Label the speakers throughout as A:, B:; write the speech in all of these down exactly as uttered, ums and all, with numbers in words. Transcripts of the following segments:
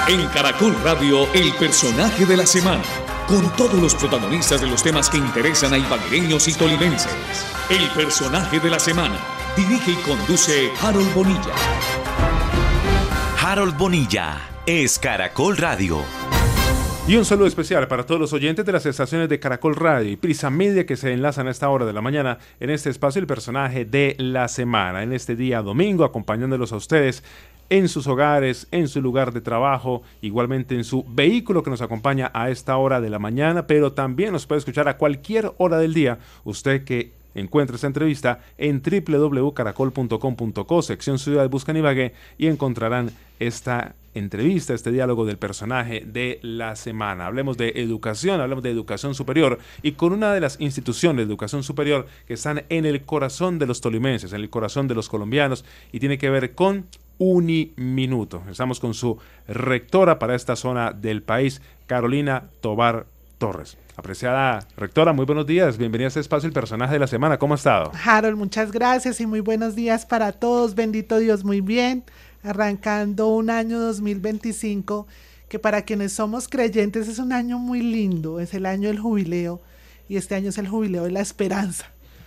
A: En Caracol Radio, el personaje de la semana, con todos los protagonistas de los temas que interesan a ibaguereños y tolimenses. El personaje de la semana, dirige y conduce Harold Bonilla.
B: Harold Bonilla es Caracol Radio.
C: Y un saludo especial para todos los oyentes de las estaciones de Caracol Radio y Prisa Media que se enlazan a esta hora de la mañana en este espacio, el personaje de la semana, en este día domingo, acompañándolos a ustedes en sus hogares, en su lugar de trabajo, igualmente en su vehículo que nos acompaña a esta hora de la mañana, pero también nos puede escuchar a cualquier hora del día, usted que encuentre esta entrevista en doble u doble u doble u punto caracol punto com punto co, sección Ciudad, buscan Ibagué, y encontrarán esta entrevista, este diálogo del personaje de la semana. Hablemos de educación, hablemos de educación superior, y con una de las instituciones de educación superior que están en el corazón de los tolimenses, en el corazón de los colombianos, y tiene que ver con Uniminuto. Estamos con su rectora para esta zona del país, Carolina Tovar Torres. Apreciada rectora, muy buenos días, bienvenida a este espacio, el personaje de la semana, ¿cómo ha estado?
D: Harold, muchas gracias y muy buenos días para todos, bendito Dios, muy bien, arrancando un año dos mil veinticinco, que para quienes somos creyentes es un año muy lindo, es el año del jubileo, y este año es el jubileo de la esperanza.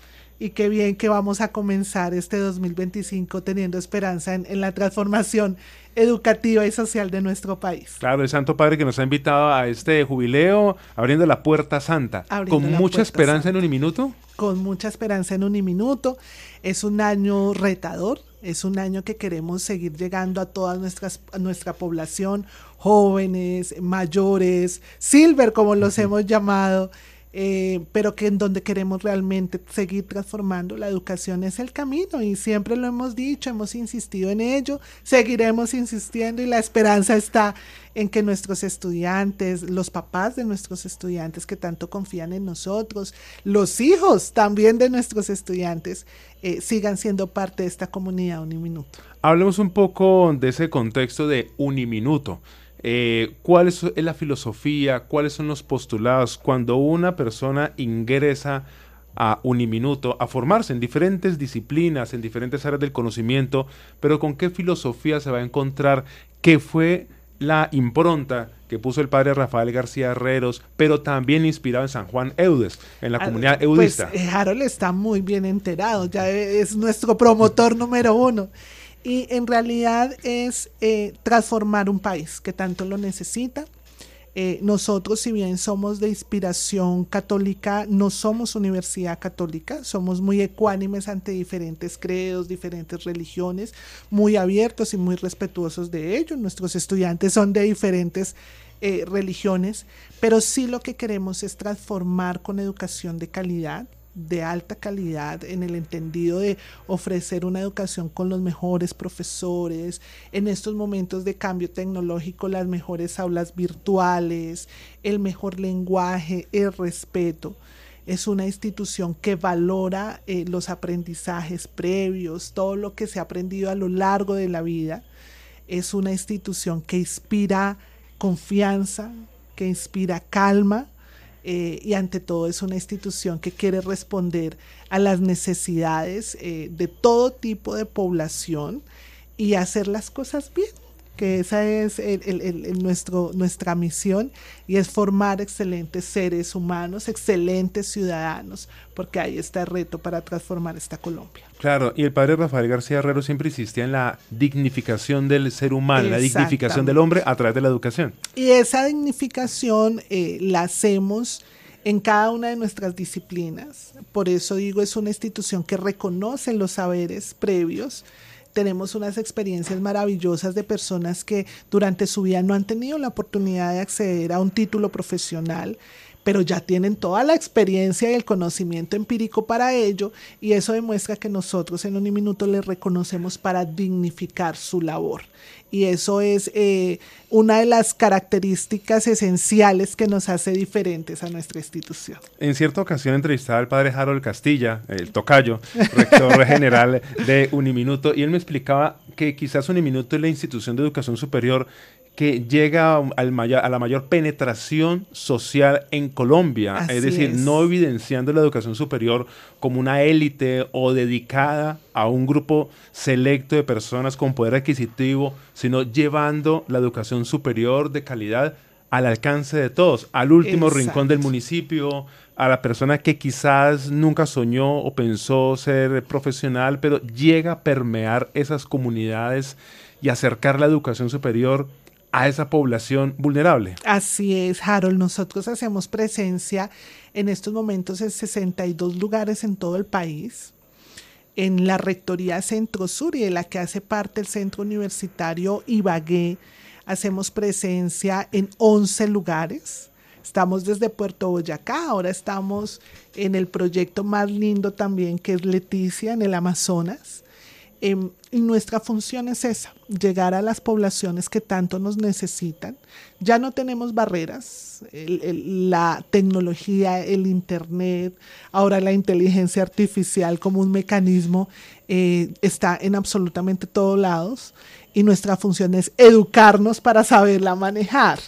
D: Y qué bien que vamos a comenzar este dos mil veinticinco teniendo esperanza en, en la transformación educativa y social de nuestro país.
C: Claro, el Santo Padre que nos ha invitado a este jubileo, abriendo la puerta santa, abriendo con mucha esperanza santa. En Uniminuto.
D: Con mucha esperanza en Uniminuto. Es un año retador, es un año que queremos seguir llegando a toda nuestras, a nuestra población, jóvenes, mayores, silver como los uh-huh. hemos llamado, Eh, pero que en donde queremos realmente seguir transformando. La educación es el camino y siempre lo hemos dicho, hemos insistido en ello, seguiremos insistiendo, y la esperanza está en que nuestros estudiantes, los papás de nuestros estudiantes que tanto confían en nosotros, los hijos también de nuestros estudiantes, eh, sigan siendo parte de esta comunidad Uniminuto.
C: Hablemos un poco de ese contexto de Uniminuto. Eh, ¿Cuál es la filosofía? ¿Cuáles son los postulados cuando una persona ingresa a Uniminuto a formarse en diferentes disciplinas, en diferentes áreas del conocimiento, pero con qué filosofía se va a encontrar? ¿Qué fue la impronta que puso el padre Rafael García Herreros, pero también inspirado en San Juan Eudes, en la comunidad eudista?
D: Pues Harold está muy bien enterado, ya es nuestro promotor número uno. Y en realidad es eh, transformar un país que tanto lo necesita. Eh, nosotros, si bien somos de inspiración católica, no somos universidad católica, somos muy ecuánimes ante diferentes credos, diferentes religiones, muy abiertos y muy respetuosos de ellos. Nuestros estudiantes son de diferentes eh, religiones, pero sí lo que queremos es transformar con educación de calidad, de alta calidad, en el entendido de ofrecer una educación con los mejores profesores, en estos momentos de cambio tecnológico, las mejores aulas virtuales, el mejor lenguaje, el respeto. Es una institución que valora eh, los aprendizajes previos, todo lo que se ha aprendido a lo largo de la vida. Es una institución que inspira confianza, que inspira calma, Eh, y ante todo es una institución que quiere responder a las necesidades eh, de todo tipo de población y hacer las cosas bien, que esa es el, el, el, el nuestro, nuestra misión, y es formar excelentes seres humanos, excelentes ciudadanos, porque ahí está el reto para transformar esta Colombia.
C: Claro, y el padre Rafael García Herrero siempre insistía en la dignificación del ser humano, la dignificación del hombre a través de la educación.
D: Y esa dignificación eh, la hacemos en cada una de nuestras disciplinas. Por eso digo, es una institución que reconoce los saberes previos. Tenemos unas experiencias maravillosas de personas que durante su vida no han tenido la oportunidad de acceder a un título profesional, pero ya tienen toda la experiencia y el conocimiento empírico para ello, y eso demuestra que nosotros en Uniminuto les reconocemos para dignificar su labor. Y eso es eh, una de las características esenciales que nos hace diferentes a nuestra institución.
C: En cierta ocasión entrevistaba al padre Harold Castilla, el tocayo, rector general de Uniminuto, y él me explicaba que quizás Uniminuto es la institución de educación superior que llega al mayor, a la mayor penetración social en Colombia,
D: Así
C: es decir,
D: es.
C: no evidenciando la educación superior como una élite o dedicada a un grupo selecto de personas con poder adquisitivo, sino llevando la educación superior de calidad al alcance de todos, al último
D: Exacto.
C: rincón del municipio, a la persona que quizás nunca soñó o pensó ser profesional, pero llega a permear esas comunidades y acercar la educación superior a esa población vulnerable.
D: Así es, Harold. Nosotros hacemos presencia en estos momentos en sesenta y dos lugares en todo el país. En la Rectoría Centro Sur y de la que hace parte el Centro Universitario Ibagué, hacemos presencia en once lugares. Estamos desde Puerto Boyacá, ahora estamos en el proyecto más lindo también, que es Leticia, en el Amazonas. Eh, y nuestra función es esa, llegar a las poblaciones que tanto nos necesitan. Ya no tenemos barreras, el, el, la tecnología, el internet, ahora la inteligencia artificial como un mecanismo eh, está en absolutamente todos lados y nuestra función es educarnos para saberla manejar.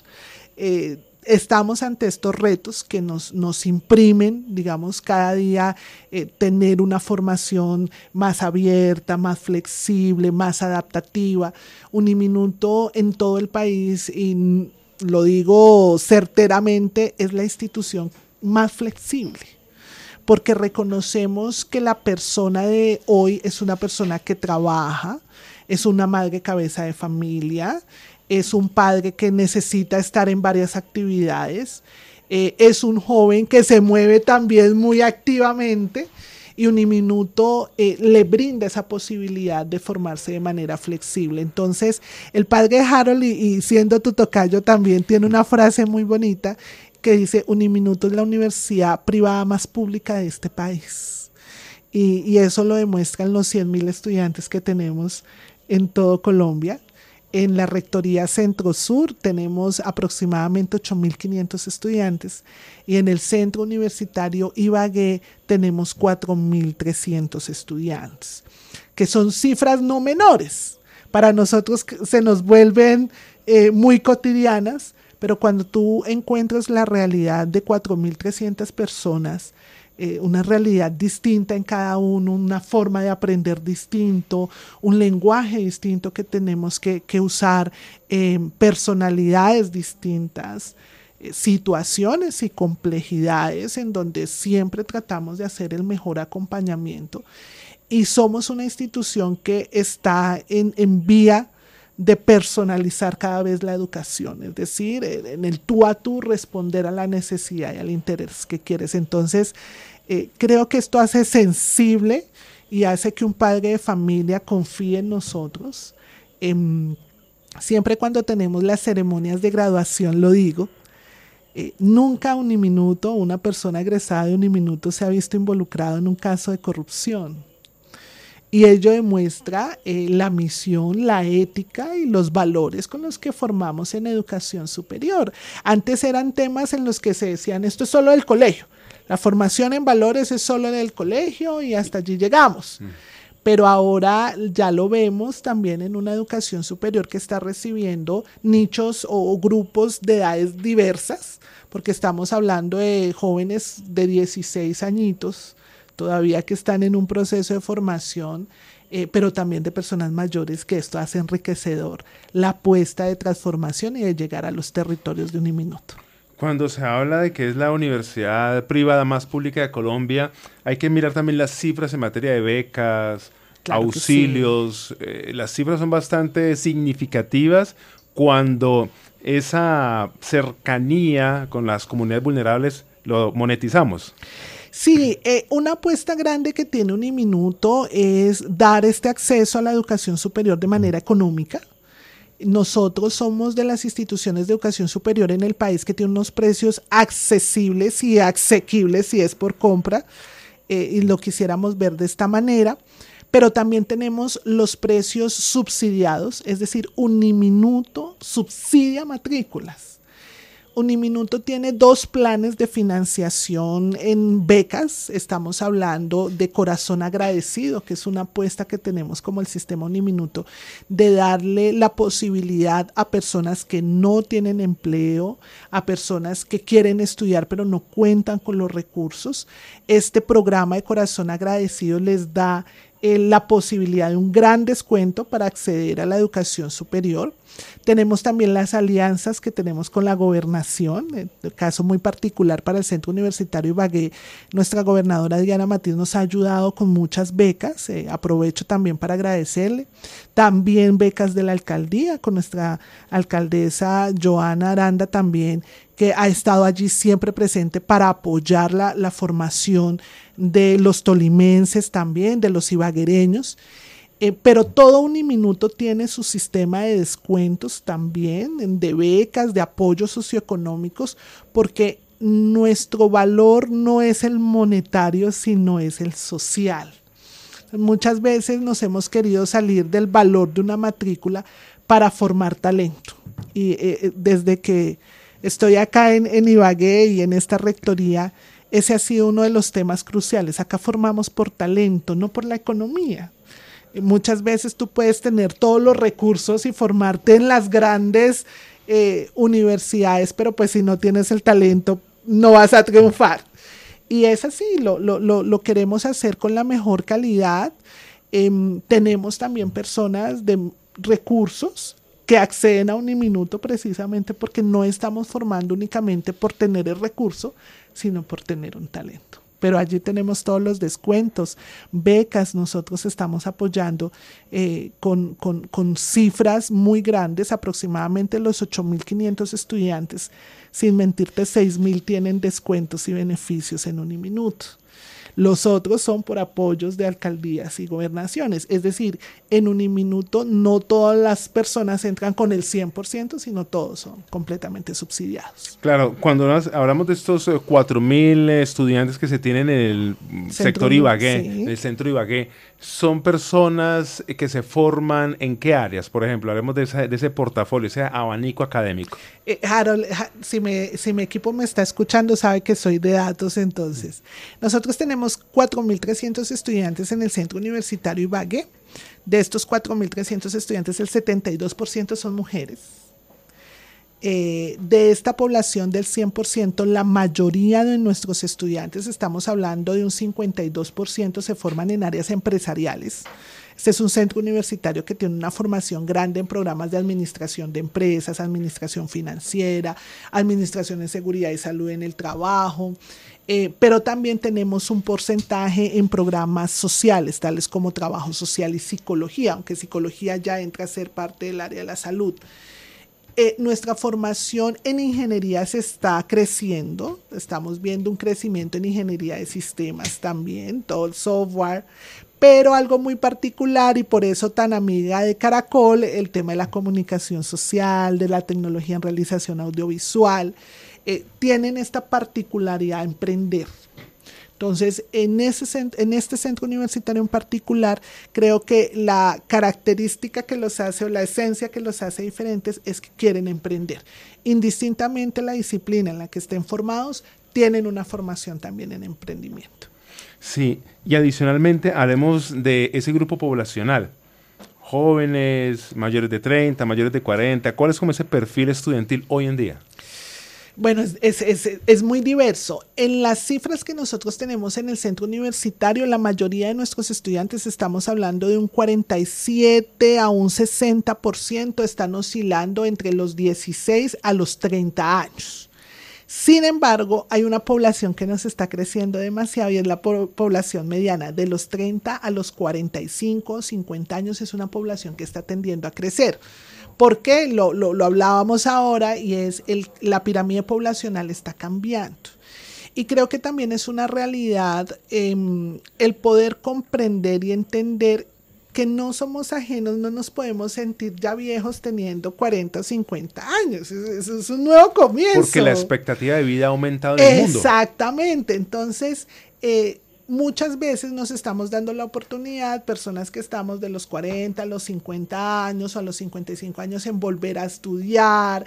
D: Eh, Estamos ante estos retos que nos, nos imprimen, digamos, cada día eh, tener una formación más abierta, más flexible, más adaptativa. Uniminuto en todo el país, y lo digo certeramente, es la institución más flexible, porque reconocemos que la persona de hoy es una persona que trabaja, es una madre cabeza de familia, es un padre que necesita estar en varias actividades, eh, es un joven que se mueve también muy activamente y Uniminuto eh, le brinda esa posibilidad de formarse de manera flexible. Entonces, el padre Harold, y, y siendo tu tocayo, también tiene una frase muy bonita que dice: Uniminuto es la universidad privada más pública de este país. Y, y eso lo demuestran los cien mil estudiantes que tenemos en todo Colombia. En la Rectoría Centro Sur tenemos aproximadamente ocho mil quinientos estudiantes y en el Centro Universitario Ibagué tenemos cuatro mil trescientos estudiantes, que son cifras no menores. Para nosotros se nos vuelven eh, muy cotidianas, pero cuando tú encuentras la realidad de cuatro mil trescientas personas, Eh, una realidad distinta en cada uno, una forma de aprender distinto, un lenguaje distinto que tenemos que, que usar, eh, personalidades distintas, eh, situaciones y complejidades en donde siempre tratamos de hacer el mejor acompañamiento. Y somos una institución que está en, en vía de personalizar cada vez la educación, es decir, en el tú a tú responder a la necesidad y al interés que quieres. Entonces, eh, creo que esto hace sensible y hace que un padre de familia confíe en nosotros. Eh, siempre cuando tenemos las ceremonias de graduación, lo digo, eh, nunca Uniminuto, una persona egresada de Uniminuto se ha visto involucrado en un caso de corrupción. Y ello demuestra eh, la misión, la ética y los valores con los que formamos en educación superior. Antes eran temas en los que se decían, esto es solo del colegio, la formación en valores es solo del colegio y hasta allí llegamos. Mm. Pero ahora ya lo vemos también en una educación superior que está recibiendo nichos o, o grupos de edades diversas, porque estamos hablando de jóvenes de dieciséis añitos, todavía que están en un proceso de formación, eh, pero también de personas mayores, que esto hace enriquecedor la apuesta de transformación y de llegar a los territorios de Uniminuto.
C: Cuando se habla de que es la universidad privada más pública de Colombia, hay que mirar también las cifras en materia de becas, claro, auxilios. Sí. Eh, las cifras son bastante significativas cuando esa cercanía con las comunidades vulnerables lo monetizamos.
D: Sí, eh, una apuesta grande que tiene Uniminuto es dar este acceso a la educación superior de manera económica. Nosotros somos de las instituciones de educación superior en el país que tiene unos precios accesibles y asequibles si es por compra, eh, y lo quisiéramos ver de esta manera, pero también tenemos los precios subsidiados, es decir, Uniminuto subsidia matrículas. Uniminuto tiene dos planes de financiación en becas. Estamos hablando de Corazón Agradecido, que es una apuesta que tenemos como el sistema Uniminuto, de darle la posibilidad a personas que no tienen empleo, a personas que quieren estudiar pero no cuentan con los recursos. Este programa de Corazón Agradecido les da eh, la posibilidad de un gran descuento para acceder a la educación superior. Tenemos también las alianzas que tenemos con la gobernación, en el caso muy particular para el Centro Universitario Ibagué, nuestra gobernadora Diana Matiz nos ha ayudado con muchas becas, eh, aprovecho también para agradecerle, también becas de la alcaldía, con nuestra alcaldesa Joana Aranda también, que ha estado allí siempre presente para apoyar la, la formación de los tolimenses también, de los ibaguereños. Eh, pero todo Uniminuto tiene su sistema de descuentos también, de becas, de apoyos socioeconómicos, porque nuestro valor no es el monetario, sino es el social. Muchas veces nos hemos querido salir del valor de una matrícula para formar talento. Y eh, desde que estoy acá en, en Ibagué y en esta rectoría, ese ha sido uno de los temas cruciales. Acá formamos por talento, no por la economía. Muchas veces tú puedes tener todos los recursos y formarte en las grandes eh, universidades, pero pues si no tienes el talento no vas a triunfar. Y es así, lo, lo, lo, lo queremos hacer con la mejor calidad. Eh, tenemos también personas de recursos que acceden a Uniminuto precisamente porque no estamos formando únicamente por tener el recurso, sino por tener un talento. Pero allí tenemos todos los descuentos, becas, nosotros estamos apoyando eh, con, con, con cifras muy grandes, aproximadamente los ocho mil quinientos estudiantes, sin mentirte seis mil tienen descuentos y beneficios en Uniminuto. Los otros son por apoyos de alcaldías y gobernaciones, es decir, en Uniminuto no todas las personas entran con el cien por ciento, sino todos son completamente subsidiados.
C: Claro, cuando nos, hablamos de estos cuatro mil estudiantes que se tienen en el centro, sector Ibagué, sí. en el centro Ibagué, ¿son personas que se forman en qué áreas? Por ejemplo, hablemos de, esa, de ese portafolio, ese abanico académico.
D: Eh, Harold, si, me, si mi equipo me está escuchando, sabe que soy de datos, entonces. Nosotros tenemos cuatro mil trescientos estudiantes en el Centro Universitario Ibagué. De estos cuatro mil trescientos estudiantes, el setenta y dos por ciento son mujeres. Eh, de esta población del cien por ciento, la mayoría de nuestros estudiantes, estamos hablando de un cincuenta y dos por ciento, se forman en áreas empresariales. Este es un centro universitario que tiene una formación grande en programas de administración de empresas, administración financiera, administración en seguridad y salud en el trabajo, eh, pero también tenemos un porcentaje en programas sociales, tales como trabajo social y psicología, aunque psicología ya entra a ser parte del área de la salud. Eh, nuestra formación en ingeniería se está creciendo, estamos viendo un crecimiento en ingeniería de sistemas también, todo el software, pero algo muy particular y por eso tan amiga de Caracol, el tema de la comunicación social, de la tecnología en realización audiovisual, eh, tienen esta particularidad de emprender. Entonces, en, ese, en este centro universitario en particular, creo que la característica que los hace o la esencia que los hace diferentes es que quieren emprender. Indistintamente la disciplina en la que estén formados, tienen una formación también en emprendimiento.
C: Sí, y adicionalmente hablemos de ese grupo poblacional. Jóvenes, mayores de treinta, mayores de cuarenta, ¿cuál es como ese perfil estudiantil hoy en día?
D: Bueno, es, es, es, es muy diverso. En las cifras que nosotros tenemos en el centro universitario, la mayoría de nuestros estudiantes, estamos hablando de un cuarenta y siete a un sesenta por ciento, están oscilando entre los dieciséis a los treinta años. Sin embargo, hay una población que nos está creciendo demasiado y es la po- población mediana. De los treinta a los cuarenta y cinco, cincuenta años es una población que está tendiendo a crecer. ¿Por qué? Lo, lo, lo hablábamos ahora y es el, la pirámide poblacional está cambiando. Y creo que también es una realidad eh, el poder comprender y entender que no somos ajenos, no nos podemos sentir ya viejos teniendo cuarenta o cincuenta años. Eso es un nuevo comienzo.
C: Porque la expectativa de vida ha aumentado en el mundo.
D: Exactamente. Entonces, eh, muchas veces nos estamos dando la oportunidad, personas que estamos de los cuarenta a los cincuenta años o a los cincuenta y cinco años, en volver a estudiar,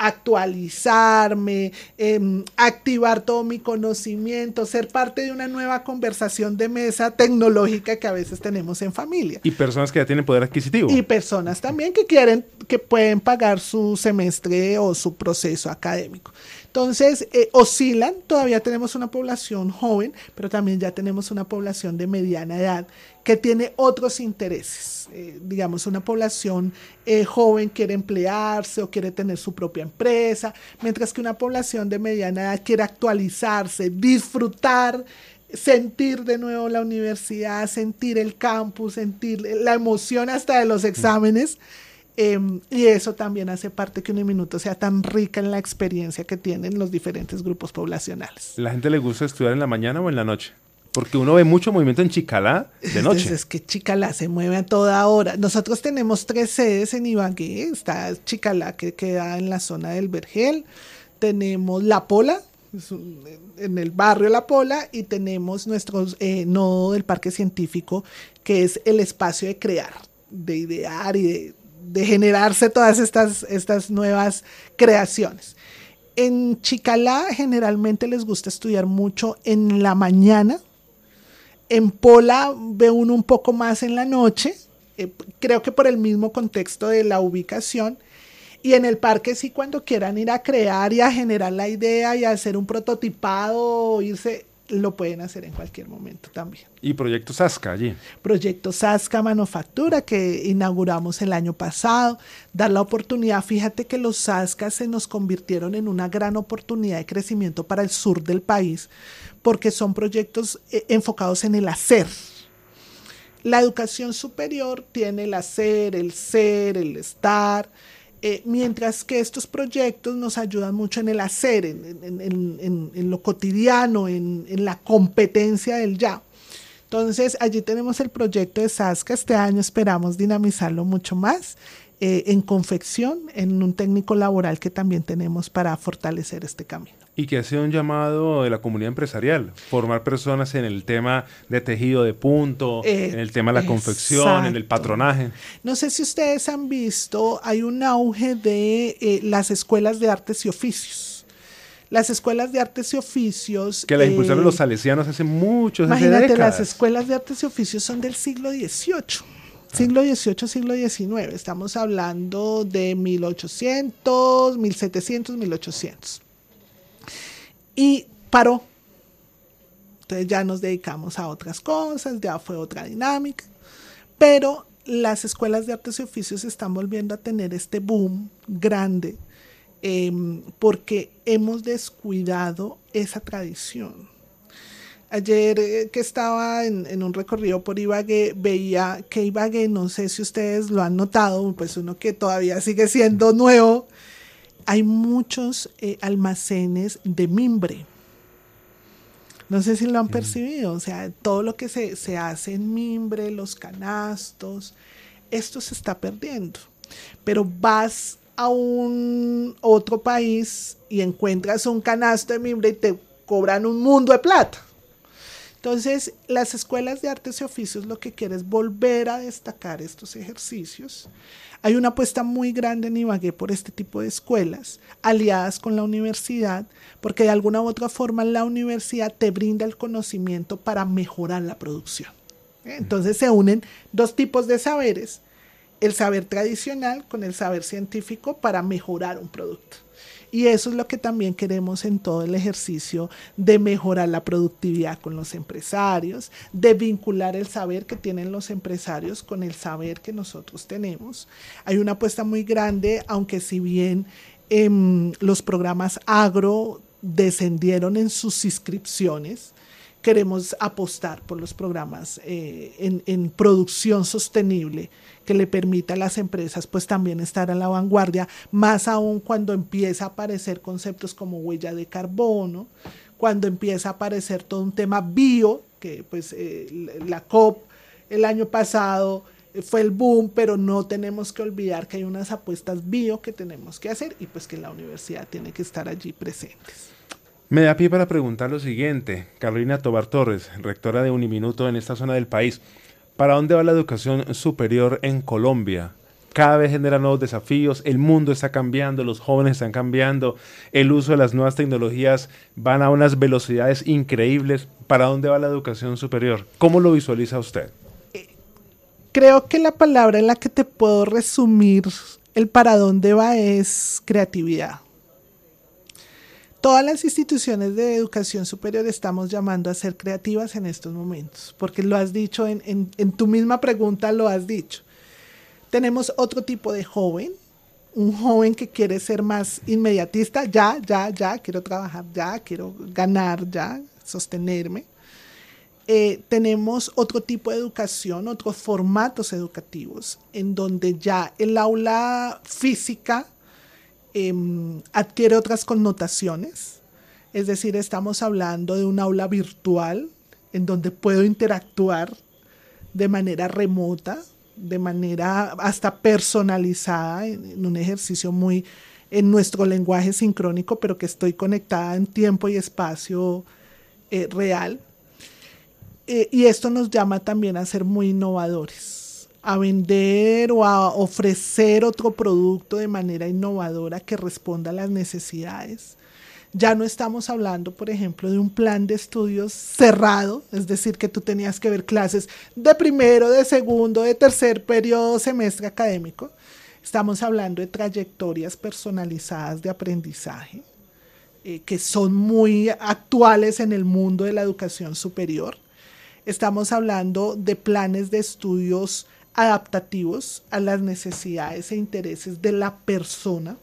D: actualizarme, eh, activar todo mi conocimiento, ser parte de una nueva conversación de mesa tecnológica que a veces tenemos en familia.
C: Y personas que ya tienen poder adquisitivo.
D: Y personas también que quieren, que pueden pagar su semestre o su proceso académico. Entonces, eh, oscilan, todavía tenemos una población joven, pero también ya tenemos una población de mediana edad que tiene otros intereses. Eh, digamos, una población eh, joven quiere emplearse o quiere tener su propia empresa, mientras que una población de mediana edad quiere actualizarse, disfrutar, sentir de nuevo la universidad, sentir el campus, sentir la emoción hasta de los exámenes. Eh, y eso también hace parte que Uniminuto sea tan rica en la experiencia que tienen los diferentes grupos poblacionales.
C: ¿La gente le gusta estudiar en la mañana o en la noche? Porque uno ve mucho movimiento en Chicalá de noche.
D: Entonces, es que Chicalá se mueve a toda hora. Nosotros tenemos tres sedes en Ibagué. Está Chicalá, que queda en la zona del Vergel. Tenemos La Pola, en el barrio La Pola, y tenemos nuestro eh, nodo del Parque Científico, que es el espacio de crear, de idear y de de generarse todas estas, estas nuevas creaciones. En Chicalá generalmente les gusta estudiar mucho en la mañana. En Pola ve uno un poco más en la noche, eh, creo que por el mismo contexto de la ubicación. Y en el parque sí, cuando quieran ir a crear y a generar la idea y a hacer un prototipado, irse, lo pueden hacer en cualquier momento también.
C: Y Proyecto Sasca allí.
D: Proyecto Sasca Manufactura, que inauguramos el año pasado, dar la oportunidad. Fíjate que los Sascas se nos convirtieron en una gran oportunidad de crecimiento para el sur del país, porque son proyectos eh, enfocados en el hacer. La educación superior tiene el hacer, el ser, el estar, Eh, mientras que estos proyectos nos ayudan mucho en el hacer, en, en, en, en, en lo cotidiano, en, en la competencia del ya. Entonces, allí tenemos el proyecto de Sasca. Este año esperamos dinamizarlo mucho más eh, en confección, en un técnico laboral que también tenemos para fortalecer este camino.
C: Y que ha sido un llamado de la comunidad empresarial, formar personas en el tema de tejido de punto, eh, en el tema de la confección, exacto, en el patronaje.
D: No sé si ustedes han visto, hay un auge de eh, las escuelas de artes y oficios. Las escuelas de artes y oficios...
C: Que la impulsaron eh, los salesianos hace muchos, hace
D: imagínate,
C: décadas.
D: Las escuelas de artes y oficios son del siglo dieciocho. Siglo dieciocho, siglo diecinueve. Estamos hablando de mil ochocientos, mil setecientos, mil ochocientos. Y paró. Entonces ya nos dedicamos a otras cosas, ya fue otra dinámica. Pero las escuelas de artes y oficios están volviendo a tener este boom grande eh, porque hemos descuidado esa tradición. Ayer eh, que estaba en, en un recorrido por Ibagué, veía que Ibagué, no sé si ustedes lo han notado, pues uno que todavía sigue siendo nuevo, hay muchos eh, almacenes de mimbre. No sé si lo han percibido, o sea, todo lo que se, se hace en mimbre, los canastos, esto se está perdiendo. Pero vas a un otro país y encuentras un canasto de mimbre y te cobran un mundo de plata. Entonces, las escuelas de artes y oficios lo que quieren es volver a destacar estos ejercicios. Hay una apuesta muy grande en Ibagué por este tipo de escuelas, aliadas con la universidad, porque de alguna u otra forma la universidad te brinda el conocimiento para mejorar la producción. Entonces se unen dos tipos de saberes, el saber tradicional con el saber científico para mejorar un producto. Y eso es lo que también queremos en todo el ejercicio de mejorar la productividad con los empresarios, de vincular el saber que tienen los empresarios con el saber que nosotros tenemos. Hay una apuesta muy grande, aunque si bien eh, los programas agro descendieron en sus inscripciones, queremos apostar por los programas eh, en, en producción sostenible que le permita a las empresas pues también estar a la vanguardia, más aún cuando empieza a aparecer conceptos como huella de carbono, cuando empieza a aparecer todo un tema bio, que pues eh, la COP el año pasado fue el boom, pero no tenemos que olvidar que hay unas apuestas bio que tenemos que hacer y pues que la universidad tiene que estar allí presentes.
C: Me da pie para preguntar lo siguiente, Carolina Tobar Torres, rectora de Uniminuto en esta zona del país. ¿Para dónde va la educación superior en Colombia? Cada vez genera nuevos desafíos, el mundo está cambiando, los jóvenes están cambiando, el uso de las nuevas tecnologías van a unas velocidades increíbles. ¿Para dónde va la educación superior? ¿Cómo lo visualiza usted?
D: Creo que la palabra en la que te puedo resumir el para dónde va es creatividad. Todas las instituciones de educación superior estamos llamando a ser creativas en estos momentos, porque lo has dicho en, en, en tu misma pregunta, lo has dicho. Tenemos otro tipo de joven, un joven que quiere ser más inmediatista, ya, ya, ya, quiero trabajar, ya, quiero ganar, ya, sostenerme. Eh, tenemos otro tipo de educación, otros formatos educativos, en donde ya el aula física eh, adquiere otras connotaciones. Es decir, estamos hablando de un aula virtual, en donde puedo interactuar de manera remota, de manera hasta personalizada, en, en un ejercicio muy en nuestro lenguaje sincrónico, pero que estoy conectada en tiempo y espacio eh, real. Eh, y esto nos llama también a ser muy innovadores, a vender o a ofrecer otro producto de manera innovadora que responda a las necesidades. Ya no estamos hablando, por ejemplo, de un plan de estudios cerrado, es decir, que tú tenías que ver clases de primero, de segundo, de tercer periodo, semestre académico. Estamos hablando de trayectorias personalizadas de aprendizaje, eh, que son muy actuales en el mundo de la educación superior. Estamos hablando de planes de estudios adaptativos a las necesidades e intereses de la persona.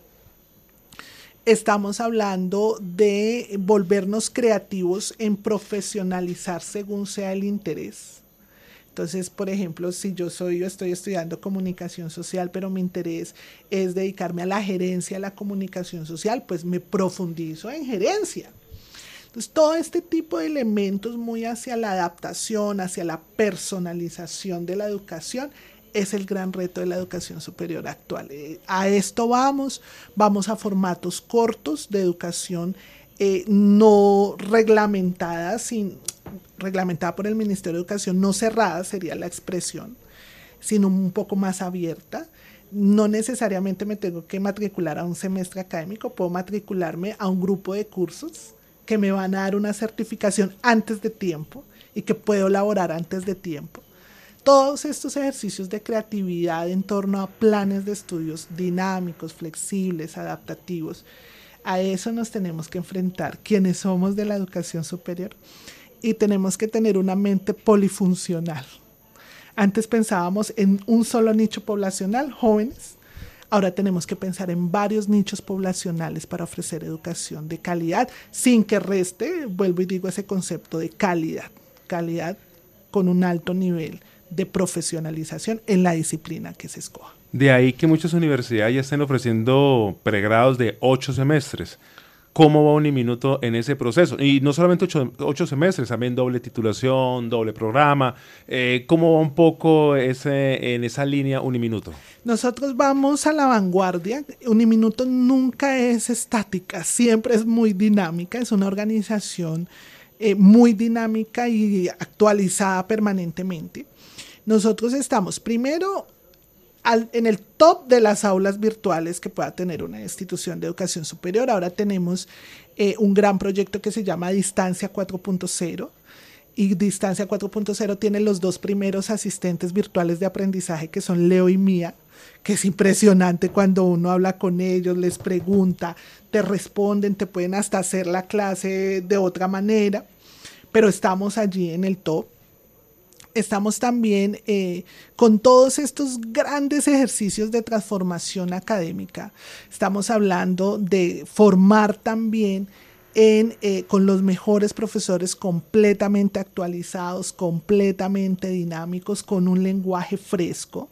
D: Estamos hablando de volvernos creativos en profesionalizar según sea el interés. Entonces, por ejemplo, si yo soy, yo estoy estudiando comunicación social, pero mi interés es dedicarme a la gerencia de la comunicación social, pues me profundizo en gerencia. Entonces, todo este tipo de elementos muy hacia la adaptación, hacia la personalización de la educación, es el gran reto de la educación superior actual. Eh, a esto vamos, vamos a formatos cortos de educación eh, no reglamentada, sin, reglamentada por el Ministerio de Educación, no cerrada sería la expresión, sino un poco más abierta. No necesariamente me tengo que matricular a un semestre académico, puedo matricularme a un grupo de cursos que me van a dar una certificación antes de tiempo y que puedo elaborar antes de tiempo. Todos estos ejercicios de creatividad en torno a planes de estudios dinámicos, flexibles, adaptativos, a eso nos tenemos que enfrentar quienes somos de la educación superior, y tenemos que tener una mente polifuncional. Antes pensábamos en un solo nicho poblacional, jóvenes. Ahora tenemos que pensar en varios nichos poblacionales para ofrecer educación de calidad, sin que reste, vuelvo y digo, ese concepto de calidad, calidad con un alto nivel de profesionalización en la disciplina que se escoja.
C: De ahí que muchas universidades ya estén ofreciendo pregrados de ocho semestres. ¿Cómo va Uniminuto en ese proceso? Y no solamente ocho, ocho semestres, también doble titulación, doble programa. Eh, ¿Cómo va un poco ese, en esa línea Uniminuto?
D: Nosotros vamos a la vanguardia. Uniminuto nunca es estática, siempre es muy dinámica. Es una organización eh, muy dinámica y actualizada permanentemente. Nosotros estamos primero Al, en el top de las aulas virtuales que pueda tener una institución de educación superior. Ahora tenemos eh, un gran proyecto que se llama Distancia cuatro punto cero, y Distancia cuatro punto cero tiene los dos primeros asistentes virtuales de aprendizaje, que son Leo y Mía, que es impresionante cuando uno habla con ellos, les pregunta, te responden, te pueden hasta hacer la clase de otra manera, pero estamos allí en el top. Estamos también eh, con todos estos grandes ejercicios de transformación académica. Estamos hablando de formar también en, eh, con los mejores profesores completamente actualizados, completamente dinámicos, con un lenguaje fresco.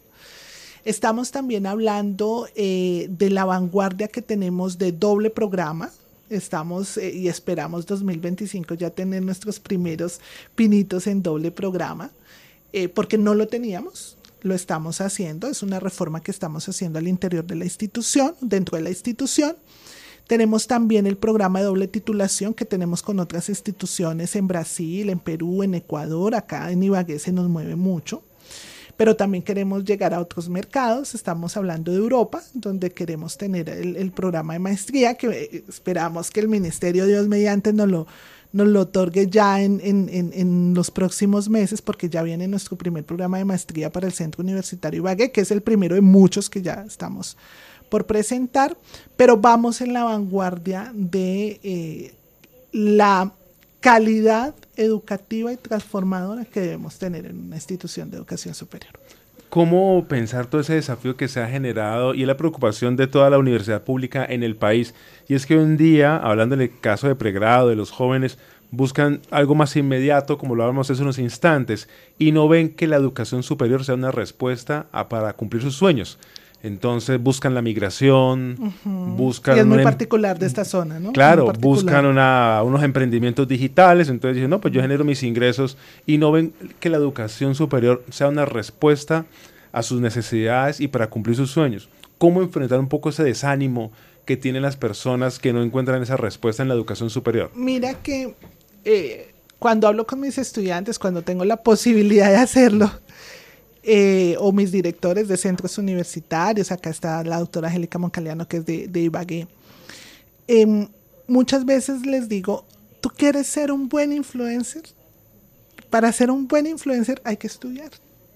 D: Estamos también hablando eh, de la vanguardia que tenemos de doble programa. Estamos eh, y esperamos dos mil veinticinco ya tener nuestros primeros pinitos en doble programa. Eh, porque no lo teníamos, lo estamos haciendo, es una reforma que estamos haciendo al interior de la institución, dentro de la institución. Tenemos también el programa de doble titulación que tenemos con otras instituciones en Brasil, en Perú, en Ecuador. Acá en Ibagué se nos mueve mucho, pero también queremos llegar a otros mercados. Estamos hablando de Europa, donde queremos tener el, el programa de maestría, que esperamos que el Ministerio, Dios mediante, nos lo, nos lo otorgue ya en, en, en, en los próximos meses, porque ya viene nuestro primer programa de maestría para el Centro Universitario Ibagué, que es el primero de muchos que ya estamos por presentar, pero vamos en la vanguardia de eh, la calidad educativa y transformadora que debemos tener en una institución de educación superior.
C: ¿Cómo pensar todo ese desafío que se ha generado y la preocupación de toda la universidad pública en el país? Y es que hoy en día, hablando en el caso de pregrado, de los jóvenes, buscan algo más inmediato, como lo hablamos hace unos instantes, y no ven que la educación superior sea una respuesta a, para cumplir sus sueños. Entonces buscan la migración, uh-huh. buscan...
D: Y es muy
C: una,
D: particular de esta zona, ¿no?
C: Claro, buscan una, unos emprendimientos digitales, entonces dicen, no, pues yo genero mis ingresos, y no ven que la educación superior sea una respuesta a sus necesidades y para cumplir sus sueños. ¿Cómo enfrentar un poco ese desánimo que tienen las personas que no encuentran esa respuesta en la educación superior?
D: Mira que eh, cuando hablo con mis estudiantes, cuando tengo la posibilidad de hacerlo, Eh, o mis directores de centros universitarios, acá está la doctora Angélica Moncaliano, que es de, de Ibagué, eh, muchas veces les digo, ¿tú quieres ser un buen influencer? Para ser un buen influencer hay que estudiar.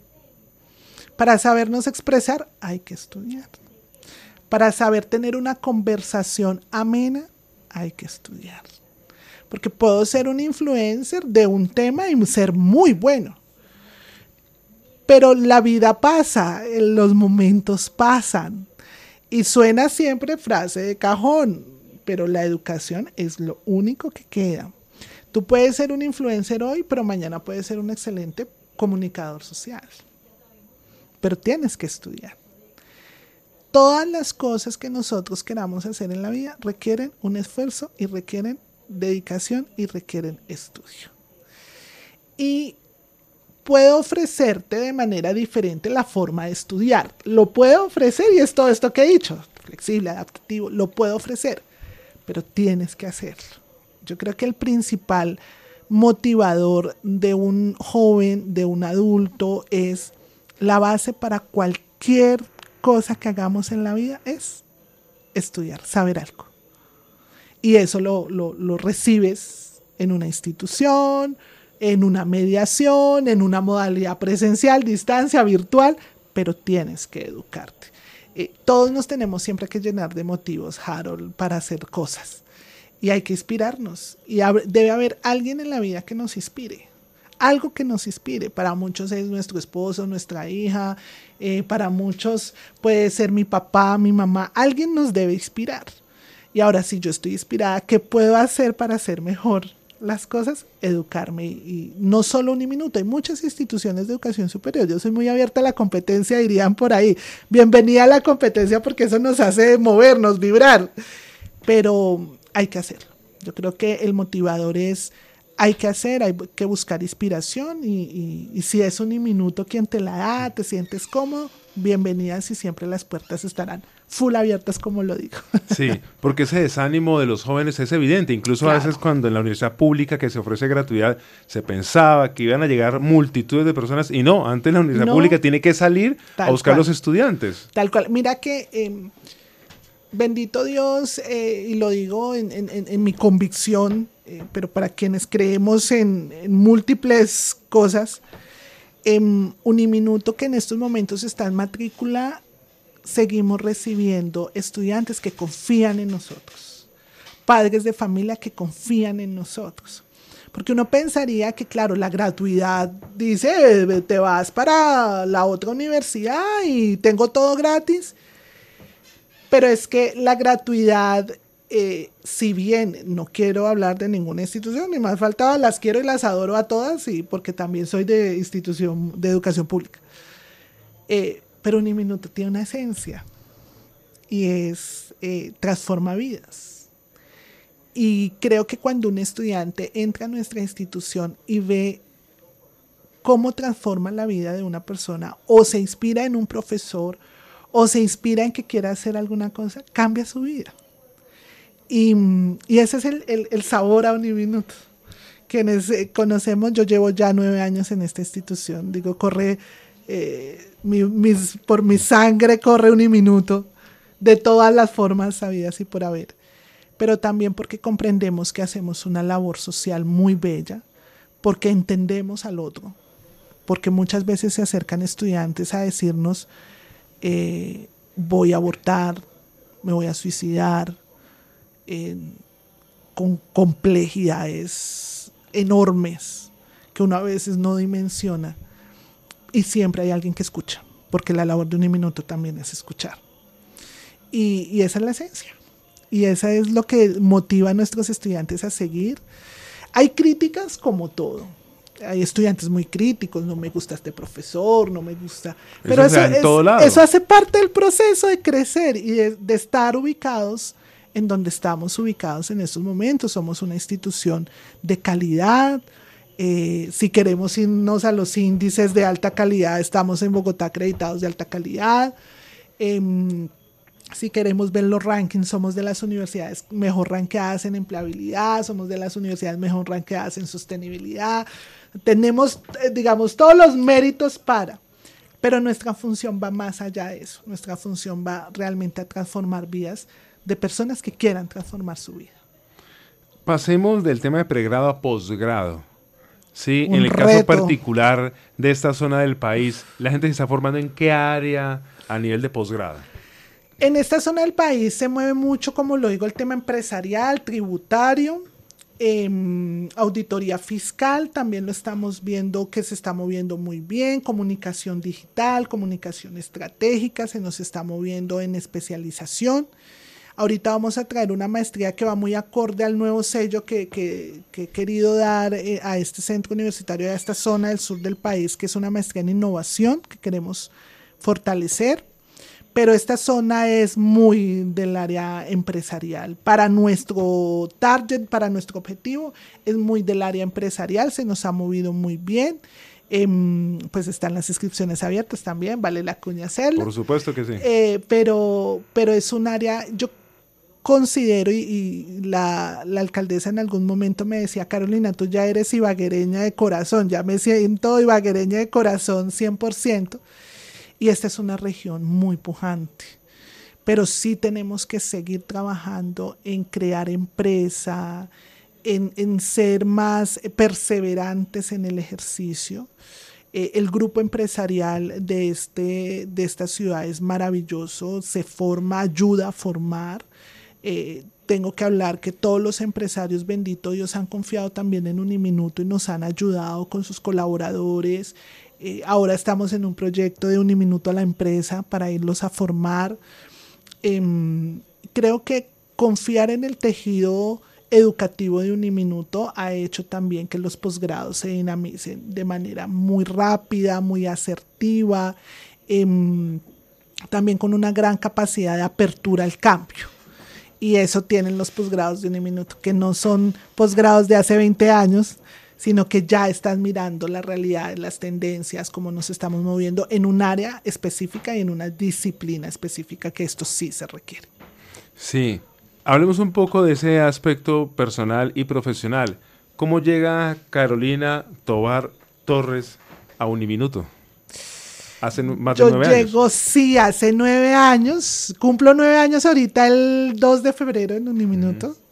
D: Para sabernos expresar hay que estudiar. Para saber tener una conversación amena hay que estudiar. Porque puedo ser un influencer de un tema y ser muy bueno. Pero la vida pasa, los momentos pasan y suena siempre frase de cajón, pero la educación es lo único que queda. Tú puedes ser un influencer hoy, pero mañana puedes ser un excelente comunicador social, pero tienes que estudiar. Todas las cosas que nosotros queramos hacer en la vida requieren un esfuerzo y requieren dedicación y requieren estudio. Y puedo ofrecerte de manera diferente la forma de estudiar. Lo puedo ofrecer y es todo esto que he dicho, flexible, adaptativo, lo puedo ofrecer, pero tienes que hacerlo. Yo creo que el principal motivador de un joven, de un adulto, es la base para cualquier cosa que hagamos en la vida es estudiar, saber algo. Y eso lo, lo, lo recibes en una institución, en una mediación, en una modalidad presencial, distancia, virtual, pero tienes que educarte. Eh, todos nos tenemos siempre que llenar de motivos, Harold, para hacer cosas. Y hay que inspirarnos. Y hab- debe haber alguien en la vida que nos inspire. Algo que nos inspire. Para muchos es nuestro esposo, nuestra hija. Eh, para muchos puede ser mi papá, mi mamá. Alguien nos debe inspirar. Y ahora, si yo estoy inspirada, ¿qué puedo hacer para ser mejor las cosas? Educarme, y no solo un minuto. Hay muchas instituciones de educación superior. Yo soy muy abierta a la competencia, dirían por ahí. Bienvenida a la competencia, porque eso nos hace movernos, vibrar. Pero hay que hacerlo. Yo creo que el motivador es, hay que hacer, hay que buscar inspiración, y, y, y si es un minuto quien te la da, te sientes cómodo, bienvenidas, y siempre las puertas estarán full abiertas, como lo digo.
C: Sí, porque ese desánimo de los jóvenes es evidente. Incluso claro, a veces cuando en la universidad pública que se ofrece gratuidad se pensaba que iban a llegar multitudes de personas, y no, antes la universidad no, pública tiene que salir a buscar cual. los estudiantes.
D: Tal cual. Mira que eh, bendito Dios, eh, y lo digo en, en, en mi convicción, eh, pero para quienes creemos en, en múltiples cosas, en Uniminuto, que en estos momentos está en matrícula, seguimos recibiendo estudiantes que confían en nosotros, padres de familia que confían en nosotros. Porque uno pensaría que, claro, la gratuidad dice, te vas para la otra universidad y tengo todo gratis. Pero es que la gratuidad, eh, si bien no quiero hablar de ninguna institución, ni más faltaba, las quiero y las adoro a todas, y porque también soy de institución de educación pública. Eh, pero Uniminuto tiene una esencia, y es eh, transforma vidas. Y creo que cuando un estudiante entra a nuestra institución y ve cómo transforma la vida de una persona, o se inspira en un profesor, o se inspira en que quiera hacer alguna cosa, cambia su vida. Y, y ese es el, el, el sabor a Uniminuto. Quienes eh, conocemos, yo llevo ya nueve años en esta institución, digo, corre, eh, mi, mis, por mi sangre corre Uniminuto, de todas las formas sabidas y por haber, pero también porque comprendemos que hacemos una labor social muy bella, porque entendemos al otro, porque muchas veces se acercan estudiantes a decirnos, eh, voy a abortar, me voy a suicidar, eh, con complejidades enormes que uno a veces no dimensiona, y siempre hay alguien que escucha, porque la labor de Uniminuto también es escuchar, y, y esa es la esencia, y esa es lo que motiva a nuestros estudiantes a seguir. Hay críticas como todo, hay estudiantes muy críticos, no me gusta este profesor, no me gusta, pero eso,
C: eso,
D: es, eso hace parte del proceso de crecer y de, de estar ubicados en donde estamos ubicados en estos momentos. Somos una institución de calidad. Eh, si queremos irnos a los índices de alta calidad, estamos en Bogotá acreditados de alta calidad. Eh, si queremos ver los rankings, somos de las universidades mejor rankeadas en empleabilidad, somos de las universidades mejor rankeadas en sostenibilidad. Tenemos, eh, digamos, todos los méritos para, pero nuestra función va más allá de eso. Nuestra función va realmente a transformar vidas de personas que quieran transformar su vida.
C: Pasemos del tema de pregrado a posgrado. Sí,
D: Un
C: en el
D: reto.
C: caso particular de esta zona del país, ¿la gente se está formando en qué área a nivel de posgrado?
D: En esta zona del país se mueve mucho, como lo digo, el tema empresarial, tributario, eh, auditoría fiscal, también lo estamos viendo que se está moviendo muy bien, comunicación digital, comunicación estratégica, se nos está moviendo en especialización. Ahorita vamos a traer una maestría que va muy acorde al nuevo sello que, que, que he querido dar eh, a este centro universitario, a esta zona del sur del país, que es una maestría en innovación que queremos fortalecer. Pero esta zona es muy del área empresarial. Para nuestro target, para nuestro objetivo, es muy del área empresarial, se nos ha movido muy bien. Eh, pues están las inscripciones abiertas también, vale la cuña hacerlo.
C: Por supuesto que sí.
D: Eh, pero, pero es un área, yo considero, y, y la, la alcaldesa en algún momento me decía, Carolina, tú ya eres ibaguereña de corazón, ya me siento ibaguereña de corazón cien por ciento, y esta es una región muy pujante, pero sí tenemos que seguir trabajando en crear empresa, en, en ser más perseverantes en el ejercicio. Eh, el grupo empresarial de, este, de esta ciudad es maravilloso, se forma, ayuda a formar. Eh, tengo que hablar que todos los empresarios, bendito Dios, han confiado también en Uniminuto y nos han ayudado con sus colaboradores. Eh, ahora estamos en un proyecto de Uniminuto a la empresa para irlos a formar. Eh, creo que confiar en el tejido educativo de Uniminuto ha hecho también que los posgrados se dinamicen de manera muy rápida, muy asertiva, eh, también con una gran capacidad de apertura al cambio. Y eso tienen los posgrados de Uniminuto, que no son posgrados de hace veinte años, sino que ya están mirando la realidad, las tendencias, cómo nos estamos moviendo en un área específica y en una disciplina específica, que esto sí se requiere.
C: Sí. Hablemos un poco de ese aspecto personal y profesional. ¿Cómo llega Carolina Tovar Torres a Uniminuto? Hace más de
D: Yo
C: nueve
D: llego,
C: años.
D: sí, hace nueve años. Cumplo nueve años ahorita el dos de febrero en Uniminuto. Mm.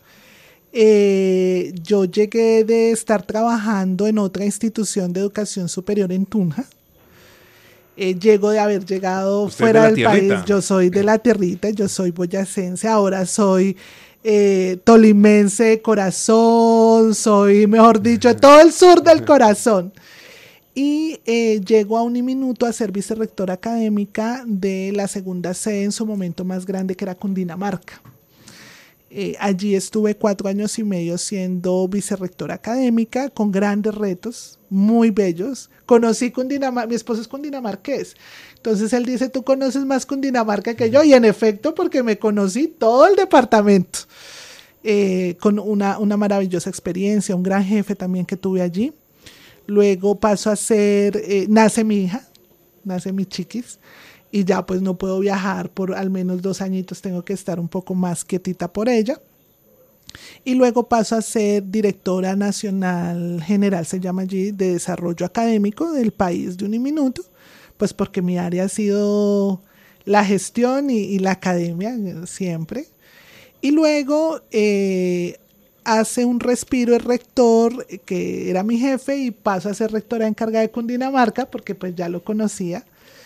D: Eh, yo llegué de estar trabajando en otra institución de educación superior en Tunja. Eh, llego de haber llegado
C: ¿Usted
D: fuera
C: es de
D: del
C: la
D: país.
C: tierrita?
D: Yo soy de la tierrita, yo soy boyacense, ahora soy eh, tolimense de corazón, soy, mejor dicho, todo el sur del corazón. Y eh, llego a Uniminuto a ser vicerrectora académica de la segunda sede en su momento más grande, que era Cundinamarca. Eh, allí estuve cuatro años y medio siendo vicerrectora académica, con grandes retos, muy bellos. Conocí Cundinamarca, mi esposo es cundinamarqués, entonces él dice, tú conoces más Cundinamarca que yo, y en efecto, porque me conocí todo el departamento, eh, con una, una maravillosa experiencia, un gran jefe también que tuve allí. Luego paso a ser, eh, nace mi hija, nace mi chiquis, y ya pues no puedo viajar por al menos dos añitos, tengo que estar un poco más quietita por ella. y luego paso a ser directora nacional general, se llama allí, de desarrollo académico del país de Uniminuto, pues porque mi área ha sido la gestión y, y la academia siempre. Y luego eh, hace un respiro el rector, que era mi jefe, y paso a ser rectora encargada de Cundinamarca, porque pues ya lo conocía.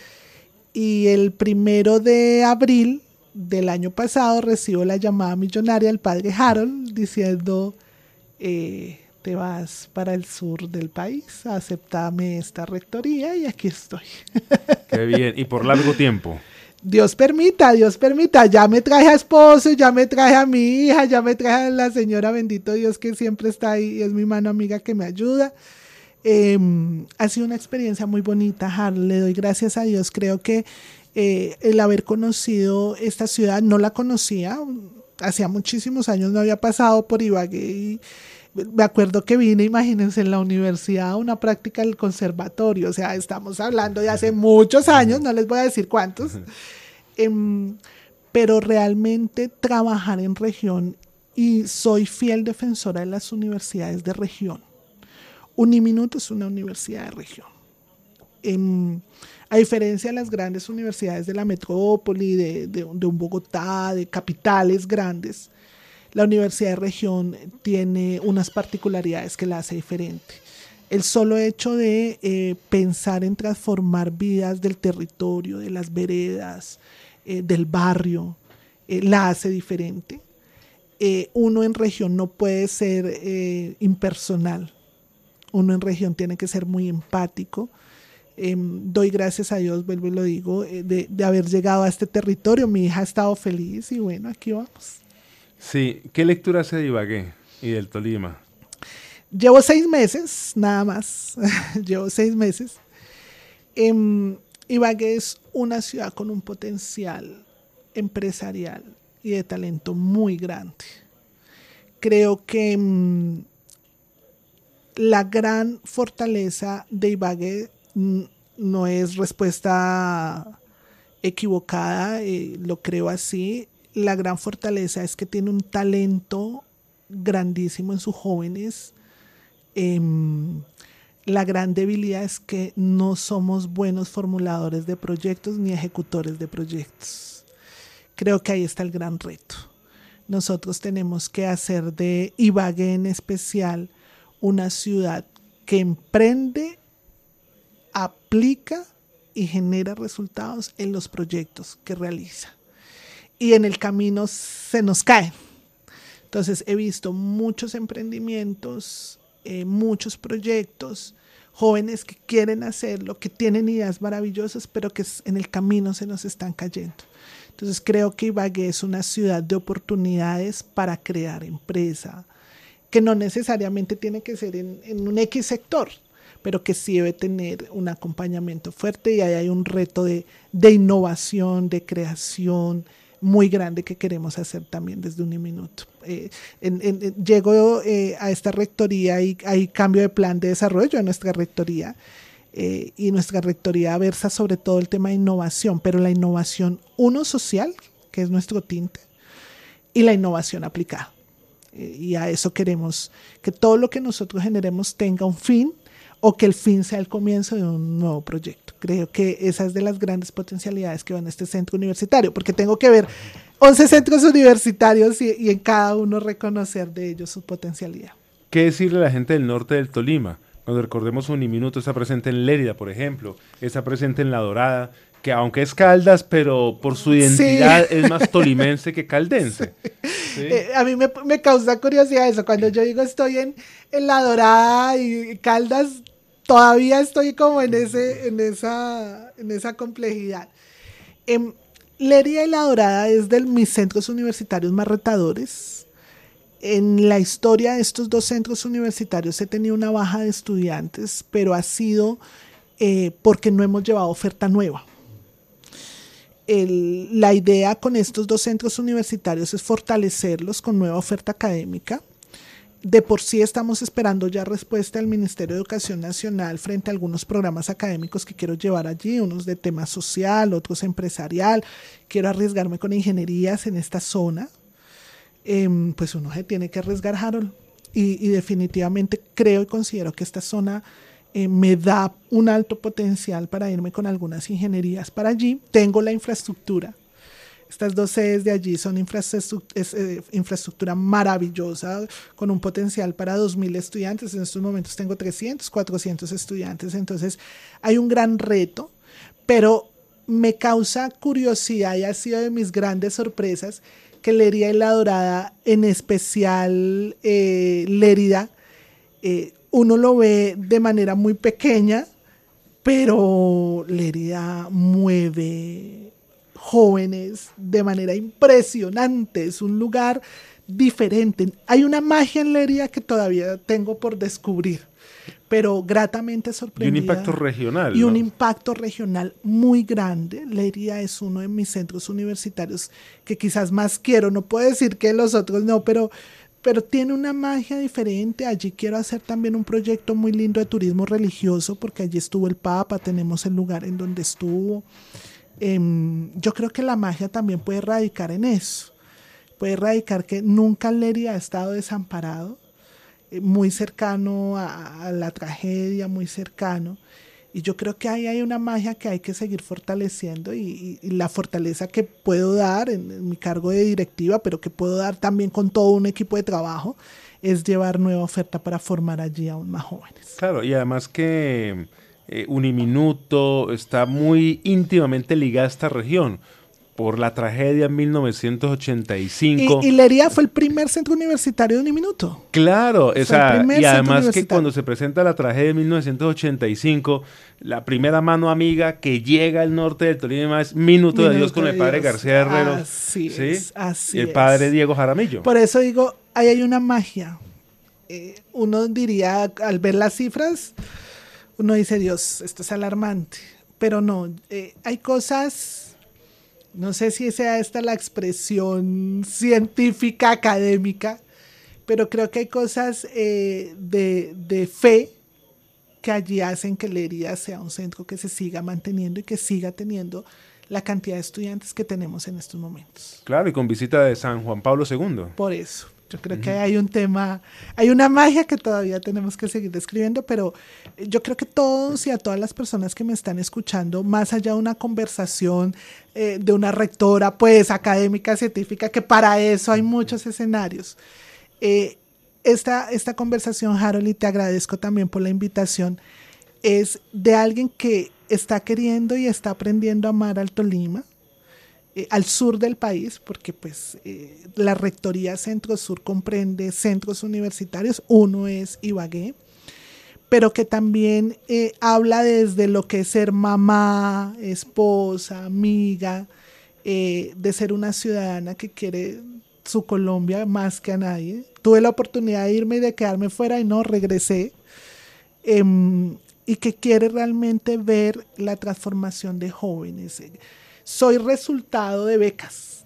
D: Y el primero de abril del año pasado recibo la llamada millonaria del padre Harold diciendo, eh, te vas para el sur del país, acéptame esta rectoría y aquí estoy.
C: Qué bien, y por largo tiempo.
D: Dios permita, Dios permita, ya me traje a esposo, ya me traje a mi hija, ya me traje a la señora, bendito Dios, que siempre está ahí, es mi mano amiga que me ayuda. Eh, ha sido una experiencia muy bonita, Harold, le doy gracias a Dios, creo que eh, el haber conocido esta ciudad, no la conocía, hacía muchísimos años no había pasado por Ibagué y me acuerdo que vine, imagínense, en la universidad a una práctica del conservatorio, o sea, estamos hablando de hace muchos años, no les voy a decir cuántos, eh, pero realmente trabajar en región, y soy fiel defensora de las universidades de región. Uniminuto es una universidad de región. Eh, a diferencia de las grandes universidades de la metrópoli, de, de, de un Bogotá, de capitales grandes, la Universidad de Región tiene unas particularidades que la hace diferente. El solo hecho de eh, pensar en transformar vidas del territorio, de las veredas, eh, del barrio, eh, la hace diferente. Eh, uno en región no puede ser eh, impersonal. Uno en región tiene que ser muy empático. Eh, doy gracias a Dios, vuelvo y lo digo, eh, de, de haber llegado a este territorio. Mi hija ha estado feliz y bueno, aquí vamos.
C: Sí, ¿qué lectura hace de Ibagué y del Tolima?
D: Llevo seis meses, nada más, llevo seis meses. Eh, Ibagué es una ciudad con un potencial empresarial y de talento muy grande. Creo que mm, la gran fortaleza de Ibagué mm, no es respuesta equivocada, eh, lo creo así. La gran fortaleza es que tiene un talento grandísimo en sus jóvenes. Eh, la gran debilidad es que no somos buenos formuladores de proyectos ni ejecutores de proyectos. Creo que ahí está el gran reto. Nosotros tenemos que hacer de Ibagué en especial una ciudad que emprende, aplica y genera resultados en los proyectos que realiza. Y en el camino se nos caen. Entonces he visto muchos emprendimientos, eh, muchos proyectos, jóvenes que quieren hacerlo, que tienen ideas maravillosas, pero que en el camino se nos están cayendo. Entonces creo que Ibagué es una ciudad de oportunidades para crear empresa, que no necesariamente tiene que ser en, en un X sector, pero que sí debe tener un acompañamiento fuerte, y ahí hay un reto de, de innovación, de creación, muy grande que queremos hacer también desde Uniminuto. Eh, en, en, en, llego eh, a esta rectoría y hay cambio de plan de desarrollo en nuestra rectoría, eh, y nuestra rectoría versa sobre todo el tema de innovación, pero la innovación, uno, social, que es nuestro tinte, y la innovación aplicada. Eh, y a eso queremos que todo lo que nosotros generemos tenga un fin, o que el fin sea el comienzo de un nuevo proyecto. Creo que esa es de las grandes potencialidades que va en este centro universitario, porque tengo que ver once centros universitarios y, y en cada uno reconocer de ellos su potencialidad.
C: ¿Qué decirle a la gente del norte del Tolima? Cuando recordemos Uniminuto está presente en Lérida, por ejemplo, está presente en La Dorada, que aunque es Caldas, pero por su identidad sí. es más tolimense que caldense. ¿Sí?
D: Eh, a mí me, me causa curiosidad eso, cuando yo digo estoy en, en La Dorada y Caldas, todavía estoy como en, ese, en, esa, en esa complejidad. Eh, Lérida y La Dorada es de mis centros universitarios más retadores. En la historia de estos dos centros universitarios he tenido una baja de estudiantes, pero ha sido eh, porque no hemos llevado oferta nueva. El, la idea con estos dos centros universitarios es fortalecerlos con nueva oferta académica. De por sí estamos esperando ya respuesta del Ministerio de Educación Nacional frente a algunos programas académicos que quiero llevar allí, unos de tema social, otros empresarial. Quiero arriesgarme con ingenierías en esta zona. eh, pues uno se tiene que arriesgar, Harold. Y, y definitivamente creo y considero que esta zona eh, me da un alto potencial para irme con algunas ingenierías para allí. Tengo la infraestructura. Estas dos sedes de allí son infraestructura, es, eh, infraestructura maravillosa, con un potencial para dos mil estudiantes. En estos momentos tengo trescientos, cuatrocientos estudiantes. Entonces hay un gran reto, pero me causa curiosidad y ha sido de mis grandes sorpresas que Lérida y La Dorada, en especial eh, Lérida, eh, uno lo ve de manera muy pequeña, pero Lérida mueve jóvenes de manera impresionante. Es un lugar diferente. Hay una magia en Lérida que todavía tengo por descubrir, pero gratamente sorprendida.
C: Y un impacto regional.
D: Y
C: ¿no?
D: un impacto regional muy grande. Lérida es uno de mis centros universitarios que quizás más quiero. No puedo decir que los otros no, pero, pero tiene una magia diferente. Allí quiero hacer también un proyecto muy lindo de turismo religioso, porque allí estuvo el Papa, tenemos el lugar en donde estuvo. Eh, yo creo que la magia también puede radicar en eso. Puede radicar que nunca Lérida ha estado desamparado, muy cercano a, a la tragedia, muy cercano, y yo creo que ahí hay una magia que hay que seguir fortaleciendo, y, y, y la fortaleza que puedo dar en, en mi cargo de directiva, pero que puedo dar también con todo un equipo de trabajo, es llevar nueva oferta para formar allí aún más jóvenes.
C: Claro, y además que eh, Uniminuto está muy íntimamente ligada a esta región por la tragedia en mil novecientos ochenta y cinco.
D: Y, y Lérida fue el primer centro universitario de Uniminuto.
C: Claro,
D: Fue
C: esa,
D: el primer
C: y
D: centro
C: además que
D: universitario.
C: cuando se presenta la tragedia de mil novecientos ochenta y cinco, la primera mano amiga que llega al norte del Tolima es Minuto,
D: Minuto
C: de Dios con
D: de
C: el padre
D: Dios.
C: García Herrero.
D: Así
C: ¿sí?
D: es, así
C: y el
D: es.
C: padre Diego Jaramillo.
D: Por eso digo, ahí hay una magia. Eh, uno diría, al ver las cifras, uno dice, Dios, esto es alarmante. Pero no, eh, hay cosas... No sé si sea esta la expresión científica, académica, pero creo que hay cosas eh, de, de fe que allí hacen que Lérida sea un centro que se siga manteniendo y que siga teniendo la cantidad de estudiantes que tenemos en estos momentos.
C: Claro, y con visita de San Juan Pablo segundo.
D: Por eso. Yo creo que hay un tema, hay una magia que todavía tenemos que seguir describiendo, pero yo creo que todos y a todas las personas que me están escuchando, más allá de una conversación eh, de una rectora, pues académica, científica, que para eso hay muchos escenarios. Eh, esta, esta conversación, Harold, y te agradezco también por la invitación, es de alguien que está queriendo y está aprendiendo a amar al Tolima. Eh, al sur del país, porque pues eh, la Rectoría Centro-Sur comprende centros universitarios, uno es Ibagué, pero que también eh, habla desde lo que es ser mamá, esposa, amiga, eh, de ser una ciudadana que quiere su Colombia más que a nadie. Tuve la oportunidad de irme y de quedarme fuera y no regresé, eh, y que quiere realmente ver la transformación de jóvenes. Soy resultado de becas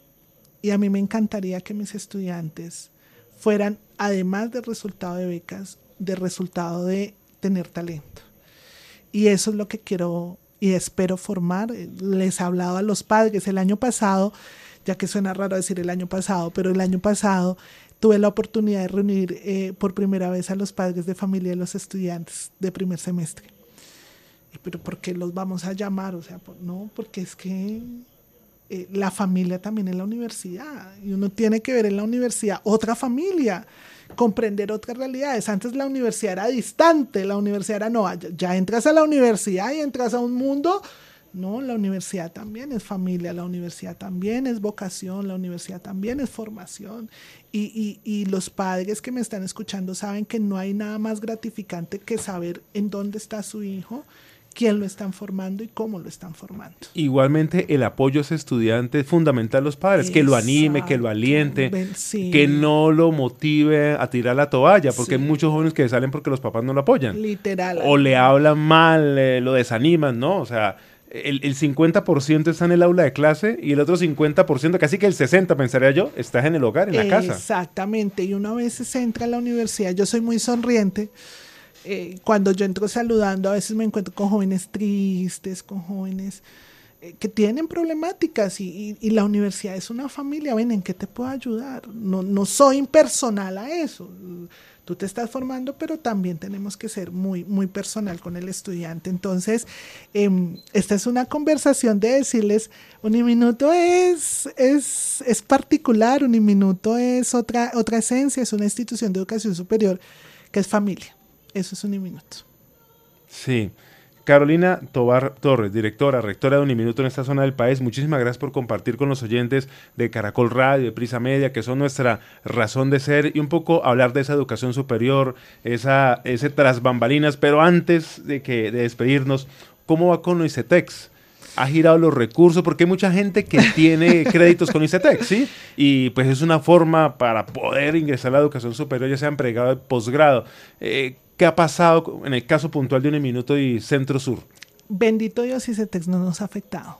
D: y a mí me encantaría que mis estudiantes fueran, además del resultado de becas, de resultado de tener talento. Y eso es lo que quiero y espero formar. Les he hablado a los padres el año pasado, ya que suena raro decir el año pasado, pero el año pasado tuve la oportunidad de reunir eh, por primera vez a los padres de familia de los estudiantes de primer semestre. Pero ¿por qué los vamos a llamar? O sea, por, no, porque es que eh, la familia también es la universidad y uno tiene que ver en la universidad otra familia, comprender otras realidades. Antes la universidad era distante, la universidad era no, ya, ya entras a la universidad y entras a un mundo. No, la universidad también es familia, la universidad también es vocación, la universidad también es formación. Y, y, y los padres que me están escuchando saben que no hay nada más gratificante que saber en dónde está su hijo, quién lo están formando y cómo lo están formando.
C: Igualmente el apoyo a ese estudiante es fundamental a los padres, que lo anime, que lo aliente,
D: Ven, sí.
C: que no lo motive a tirar la toalla, porque
D: Sí.
C: hay muchos jóvenes que salen porque los papás no lo apoyan.
D: Literal.
C: O le hablan mal, eh, lo desaniman, ¿no? O sea, el, el cincuenta por ciento está en el aula de clase y el otro cincuenta por ciento, casi que el sesenta por ciento, pensaría yo, está en el hogar, en la casa.
D: Exactamente, y uno a veces entra a la universidad, yo soy muy sonriente, eh, cuando yo entro saludando a veces me encuentro con jóvenes tristes, con jóvenes eh, que tienen problemáticas y, y, y la universidad es una familia. Ven, ¿en qué te puedo ayudar? No, no soy impersonal a eso. Tú te estás formando, pero también tenemos que ser muy, muy personal con el estudiante. Entonces, eh, esta es una conversación de decirles, Uniminuto es, es, es particular, Uniminuto es otra, otra esencia, es una institución de educación superior que es familia. Eso es Uniminuto.
C: Sí. Carolina Tobar Torres, directora, rectora de Uniminuto en esta zona del país, muchísimas gracias por compartir con los oyentes de Caracol Radio, de Prisa Media, que son nuestra razón de ser, y un poco hablar de esa educación superior, esa, ese tras bambalinas. Pero antes de, que, de despedirnos, ¿cómo va con ICETEX? ¿Ha girado los recursos? Porque hay mucha gente que tiene créditos con ICETEX, ¿sí? Y pues es una forma para poder ingresar a la educación superior, ya sea en pregrado o posgrado. Eh, ¿Qué ha pasado en el caso puntual de Uniminuto y Centro Sur?
D: Bendito Dios, ICETEX no nos ha afectado.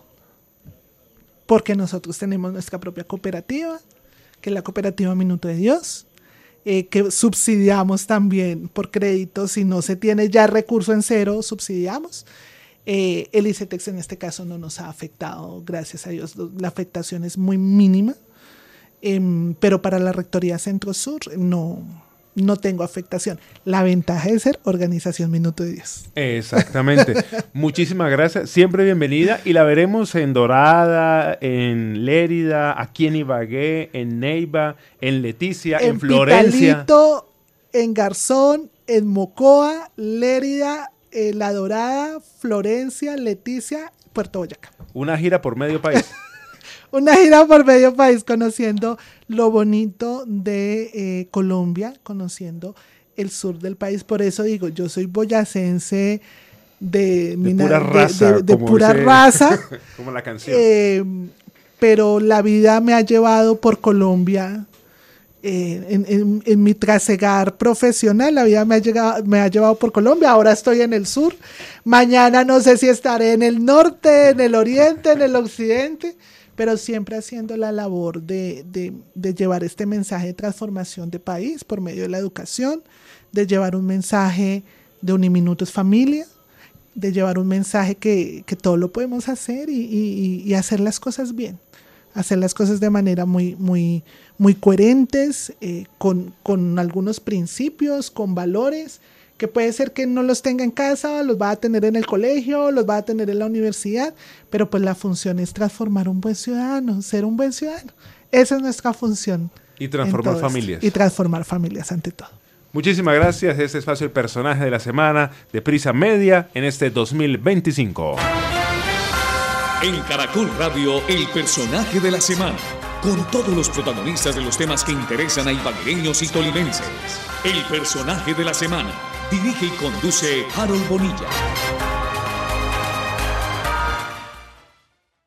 D: Porque nosotros tenemos nuestra propia cooperativa, que es la cooperativa Minuto de Dios, eh, que subsidiamos también por créditos. Si no se tiene ya recurso en cero, subsidiamos. Eh, el ICETEX en este caso no nos ha afectado, gracias a Dios. La afectación es muy mínima. Eh, pero para la Rectoría Centro Sur no... no tengo afectación. La ventaja de ser Organización Minuto de Dios.
C: Exactamente. Muchísimas gracias. Siempre bienvenida. Y la veremos en Dorada, en Lérida, aquí en Ibagué, en Neiva, en Leticia, en, en Florencia.
D: Pitalito, en Garzón, en Mocoa, Lérida, eh, La Dorada, Florencia, Leticia, Puerto Boyacá.
C: Una gira por medio país.
D: Una gira por medio país, conociendo lo bonito de eh, Colombia, conociendo el sur del país. Por eso digo, yo soy boyacense de,
C: de
D: mina,
C: pura raza,
D: de, de, de pura
C: dice,
D: raza
C: como la canción.
D: Eh, pero la vida me ha llevado por Colombia. Eh, en, en, en mi trasegar profesional, la vida me ha, llegado, me ha llevado por Colombia. Ahora estoy en el sur. Mañana no sé si estaré en el norte, en el oriente, en el occidente, pero siempre haciendo la labor de, de, de llevar este mensaje de transformación de país por medio de la educación, de llevar un mensaje de Uniminuto es familia, de llevar un mensaje que, que todo lo podemos hacer y, y, y hacer las cosas bien, hacer las cosas de manera muy, muy, muy coherentes, eh, con, con algunos principios, con valores, que puede ser que no los tenga en casa, los va a tener en el colegio, los va a tener en la universidad, pero pues la función es transformar un buen ciudadano, ser un buen ciudadano. Esa es nuestra función.
C: Y transformar familias.
D: Y transformar familias ante todo.
C: Muchísimas gracias. Este espacio, el personaje de la semana de Prisa Media en este dos mil veinticinco.
A: En Caracol Radio, el personaje de la semana, con todos los protagonistas de los temas que interesan a ibaguereños y tolimenses. El personaje de la semana. Dirige y conduce Harold Bonilla.